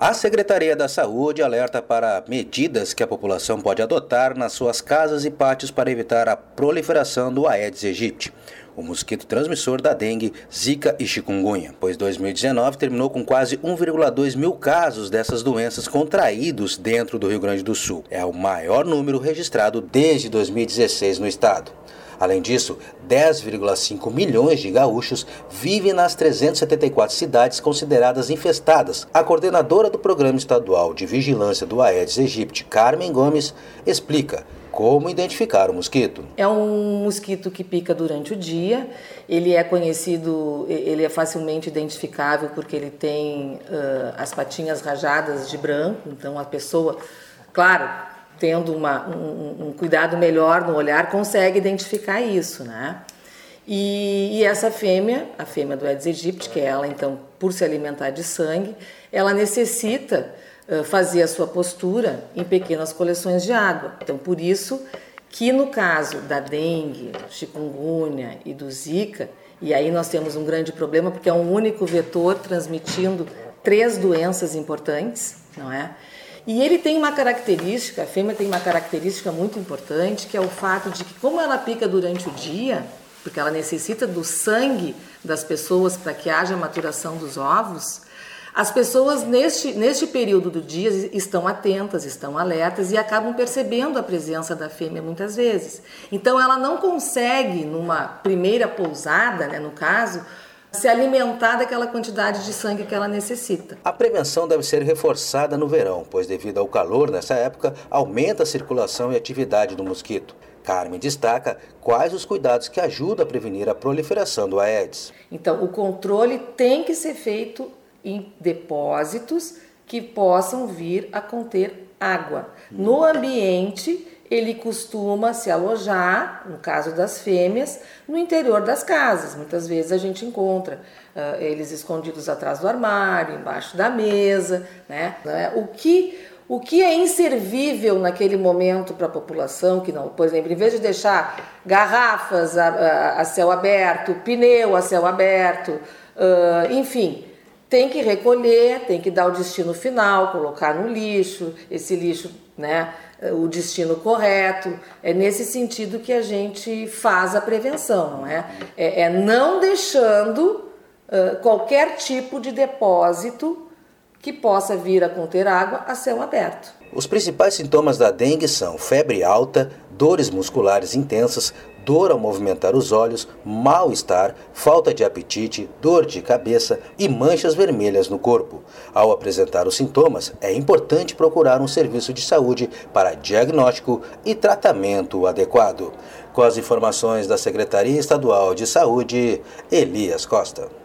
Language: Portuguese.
A Secretaria da Saúde alerta para medidas que a população pode adotar nas suas casas e pátios para evitar a proliferação do Aedes aegypti, o mosquito transmissor da dengue, zika e chikungunya, pois 2019 terminou com quase 1,2 mil casos dessas doenças contraídos dentro do Rio Grande do Sul. É o maior número registrado desde 2016 no estado. Além disso, 10,5 milhões de gaúchos vivem nas 374 cidades consideradas infestadas. A coordenadora do Programa Estadual de Vigilância do Aedes aegypti, Carmen Gomes, explica como identificar o mosquito. É um mosquito que pica durante o dia, ele é conhecido, ele é facilmente identificável porque ele tem as patinhas rajadas de branco, então a pessoa, claro, tendo um cuidado melhor no olhar, consegue identificar isso, né? E essa fêmea, a fêmea do Aedes aegypti, que é ela, então, por se alimentar de sangue, ela necessita fazer a sua postura em pequenas coleções de água. Então, por isso que no caso da dengue, chikungunya e do zika, e aí nós temos um grande problema, porque é um único vetor transmitindo 3 doenças importantes, não é? E ele tem uma característica, a fêmea tem uma característica muito importante, que é o fato de que, como ela pica durante o dia, porque ela necessita do sangue das pessoas para que haja maturação dos ovos, as pessoas neste período do dia estão atentas, estão alertas e acabam percebendo a presença da fêmea muitas vezes. Então ela não consegue, numa primeira pousada, né, no caso, se alimentar daquela quantidade de sangue que ela necessita. A prevenção deve ser reforçada no verão, pois devido ao calor nessa época, aumenta a circulação e atividade do mosquito. Carmen destaca quais os cuidados que ajudam a prevenir a proliferação do Aedes. Então, o controle tem que ser feito em depósitos que possam vir a conter água. No ambiente, ele costuma se alojar, no caso das fêmeas, no interior das casas. Muitas vezes a gente encontra eles escondidos atrás do armário, embaixo da mesa, né? O que é inservível naquele momento para a população, que não, por exemplo, em vez de deixar garrafas a céu aberto, pneu a céu aberto, enfim, tem que recolher, tem que dar o destino final, colocar no lixo, esse lixo, né, o destino correto. É nesse sentido que a gente faz a prevenção, não é? É não deixando qualquer tipo de depósito que possa vir a conter água a céu aberto. Os principais sintomas da dengue são febre alta, dores musculares intensas, dor ao movimentar os olhos, mal-estar, falta de apetite, dor de cabeça e manchas vermelhas no corpo. Ao apresentar os sintomas, é importante procurar um serviço de saúde para diagnóstico e tratamento adequado. Com as informações da Secretaria Estadual de Saúde, Elias Costa.